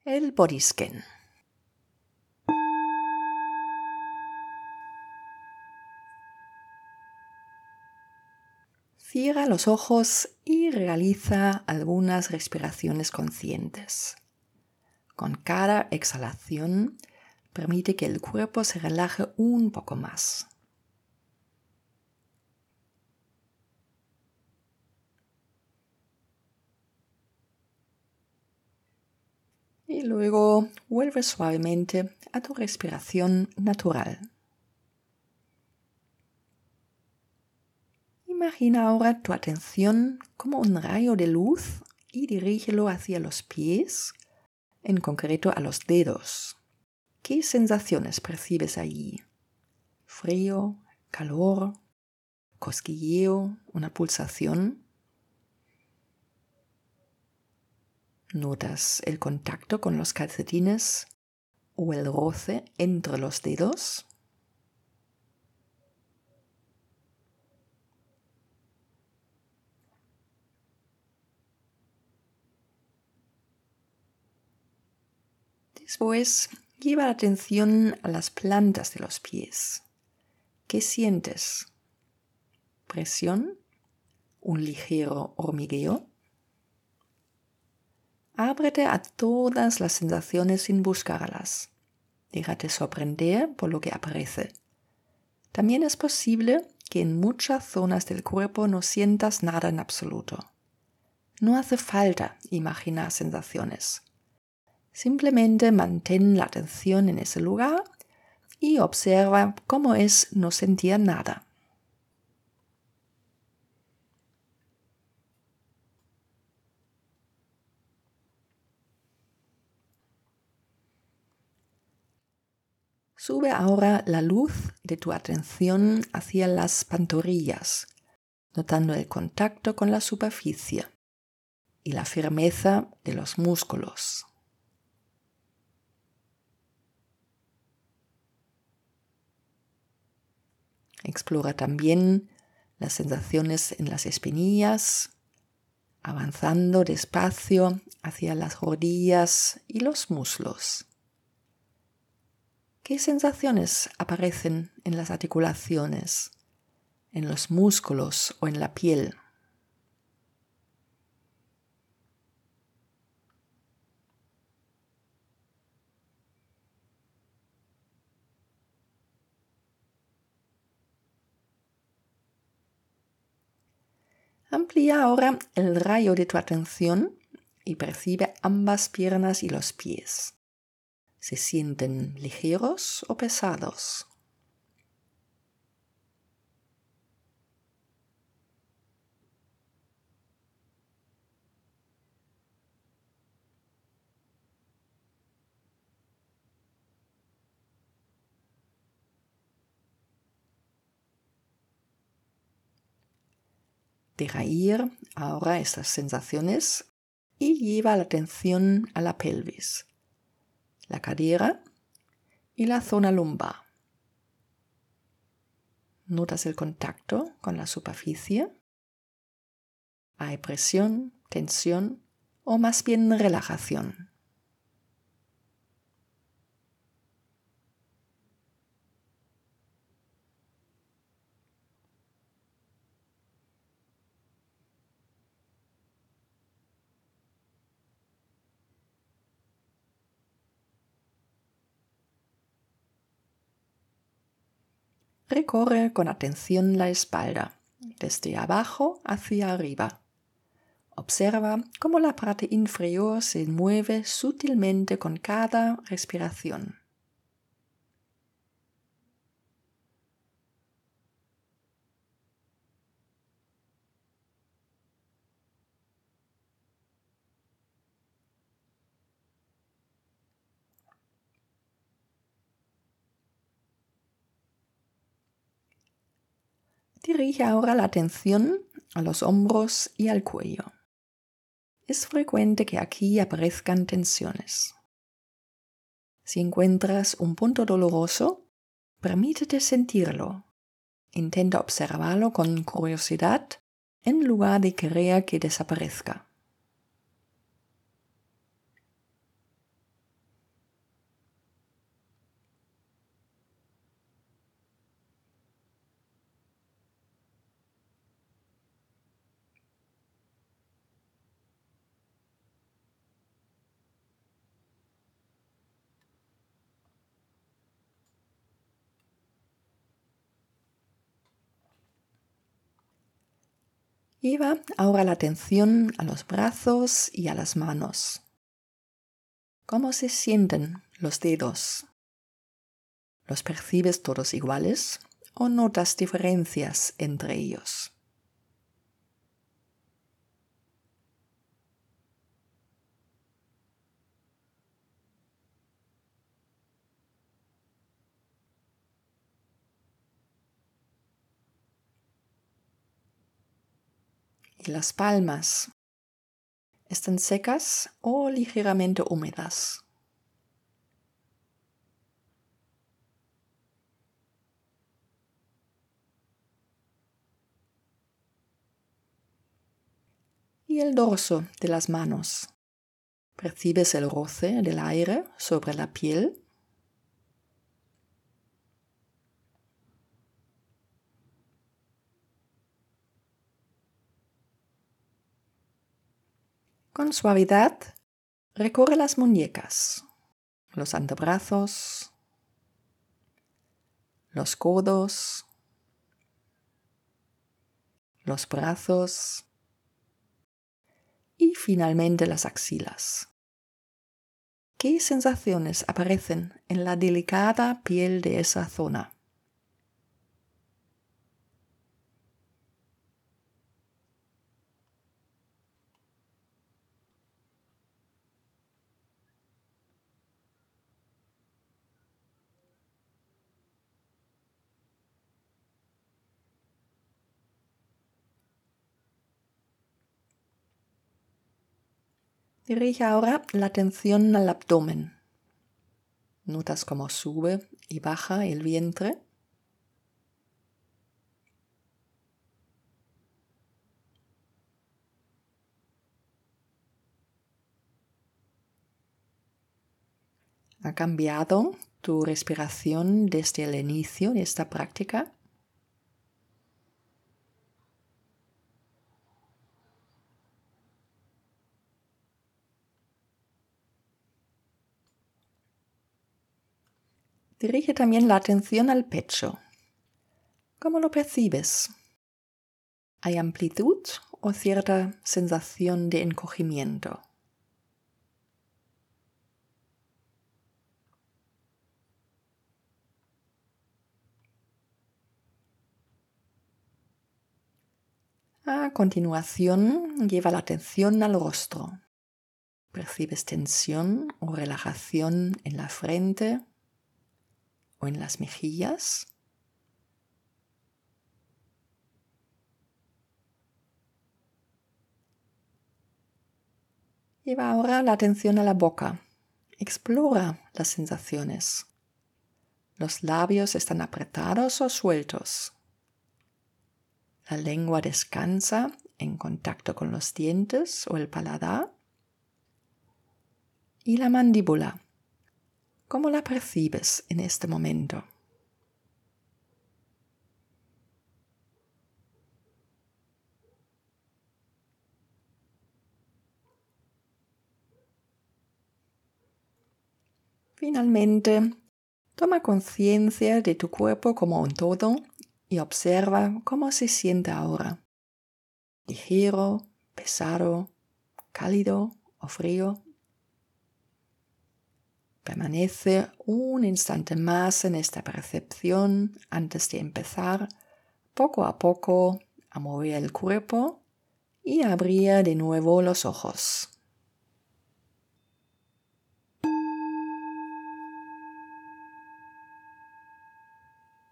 El body scan. Cierra los ojos y realiza algunas respiraciones conscientes. Con cada exhalación, permite que el cuerpo se relaje un poco más. Y luego vuelve suavemente a tu respiración natural. Imagina ahora tu atención como un rayo de luz y dirígelo hacia los pies, en concreto a los dedos. ¿Qué sensaciones percibes allí? ¿Frío, calor, cosquilleo, una pulsación? ¿Notas el contacto con los calcetines o el roce entre los dedos? Después, lleva la atención a las plantas de los pies. ¿Qué sientes? ¿Presión? ¿Un ligero hormigueo? Ábrete a todas las sensaciones sin buscarlas. Déjate sorprender por lo que aparece. También es posible que en muchas zonas del cuerpo no sientas nada en absoluto. No hace falta imaginar sensaciones. Simplemente mantén la atención en ese lugar y observa cómo es no sentir nada. Sube ahora la luz de tu atención hacia las pantorrillas, notando el contacto con la superficie y la firmeza de los músculos. Explora también las sensaciones en las espinillas, avanzando despacio hacia las rodillas y los muslos. ¿Qué sensaciones aparecen en las articulaciones, en los músculos o en la piel? Amplía ahora el rayo de tu atención y percibe ambas piernas y los pies. ¿Se sienten ligeros o pesados? Deja ir ahora estas sensaciones y lleva la atención a la pelvis, la cadera y la zona lumbar. ¿Notas el contacto con la superficie? ¿Hay presión, tensión o más bien relajación? Recorre con atención la espalda, desde abajo hacia arriba. Observa cómo la parte inferior se mueve sutilmente con cada respiración. Dirige ahora la atención a los hombros y al cuello. Es frecuente que aquí aparezcan tensiones. Si encuentras un punto doloroso, permítete sentirlo. Intenta observarlo con curiosidad en lugar de querer que desaparezca. Lleva ahora la atención a los brazos y a las manos. ¿Cómo se sienten los dedos? ¿Los percibes todos iguales o notas diferencias entre ellos? ¿Y las palmas? ¿Están secas o ligeramente húmedas? ¿Y el dorso de las manos? ¿Percibes el roce del aire sobre la piel? Con suavidad, recorre las muñecas, los antebrazos, los codos, los brazos y finalmente las axilas. ¿Qué sensaciones aparecen en la delicada piel de esa zona? Dirige ahora la atención al abdomen. ¿Notas cómo sube y baja el vientre? ¿Ha cambiado tu respiración desde el inicio de esta práctica? Dirige también la atención al pecho. ¿Cómo lo percibes? ¿Hay amplitud o cierta sensación de encogimiento? A continuación, lleva la atención al rostro. ¿Percibes tensión o relajación en la frente o en las mejillas? Lleva ahora la atención a la boca. Explora las sensaciones. ¿Los labios están apretados o sueltos? ¿La lengua descansa en contacto con los dientes o el paladar? ¿Y la mandíbula? ¿Cómo la percibes en este momento? Finalmente, toma conciencia de tu cuerpo como un todo y observa cómo se siente ahora. Ligero, pesado, cálido o frío. Permanece un instante más en esta percepción antes de empezar poco a poco a mover el cuerpo y abrir de nuevo los ojos.